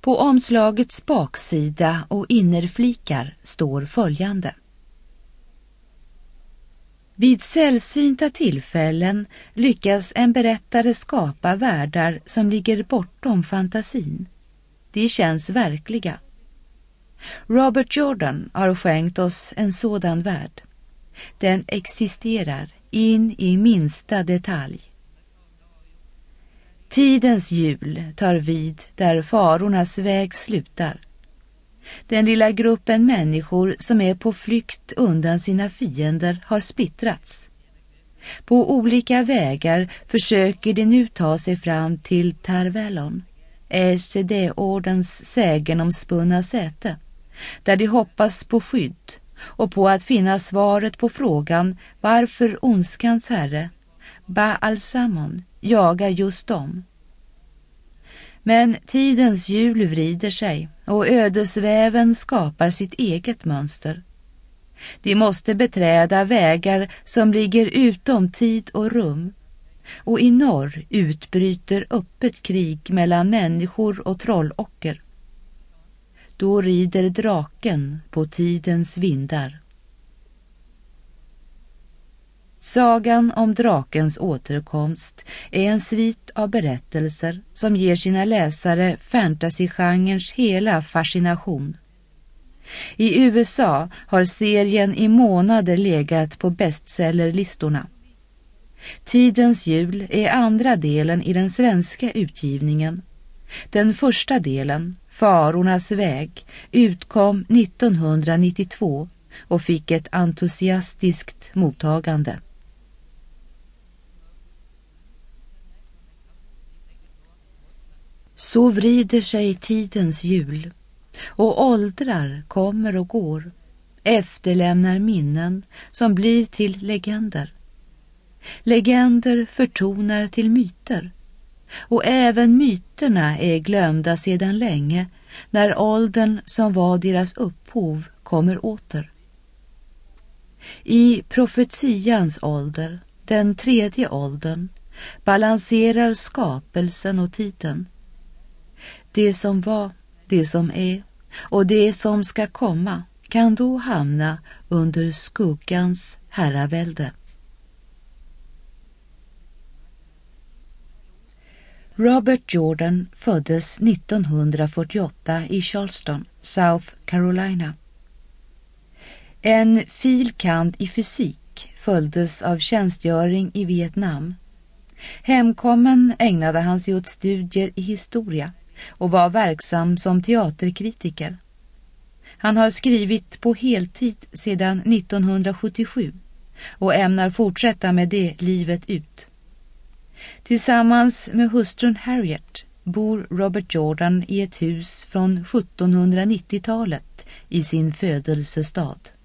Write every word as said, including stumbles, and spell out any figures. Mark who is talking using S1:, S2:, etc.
S1: På omslagets baksida och innerflikar står följande: vid sällsynta tillfällen lyckas en berättare skapa världar som ligger bortom fantasin. De känns verkliga. Robert Jordan har skänkt oss en sådan värld. Den existerar in i minsta detalj. Tidens hjul tar vid där farornas väg slutar. Den lilla gruppen människor som är på flykt undan sina fiender har splittrats. På olika vägar försöker de nu ta sig fram till Tarvallon, S C D-ordens sägenomspunna säte, där de hoppas på skydd och på att finna svaret på frågan varför ondskans herre, Baal-Samon, jagar just dem. Men tidens hjul vrider sig och ödesväven skapar sitt eget mönster. De måste beträda vägar som ligger utom tid och rum, och i norr utbryter öppet krig mellan människor och trollocker. Då rider draken på tidens vindar. Sagan om drakens återkomst är en svit av berättelser som ger sina läsare fantasygenrens hela fascination. I U S A har serien i månader legat på bestsellerlistorna. Tidens hjul är andra delen i den svenska utgivningen. Den första delen, Farornas väg, utkom nittonhundranittiotvå och fick ett entusiastiskt mottagande. Så vrider sig tidens hjul, och åldrar kommer och går, efterlämnar minnen som blir till legender. Legender förtonar till myter, och även myterna är glömda sedan länge när åldern som var deras upphov kommer åter. I profetians ålder, den tredje åldern, balanserar skapelsen och tiden. Det som var, det som är och det som ska komma kan då hamna under skuggans herravälde. Robert Jordan föddes nittonhundrafyrtioåtta i Charleston, South Carolina. En fil. kand. I fysik följdes av tjänstgöring i Vietnam. Hemkommen ägnade han sig åt studier i historia och var verksam som teaterkritiker. Han har skrivit på heltid sedan nittonhundrasjuttiosju och ämnar fortsätta med det livet ut. Tillsammans med hustrun Harriet bor Robert Jordan i ett hus från sjuttonhundranittiotalet i sin födelsestad.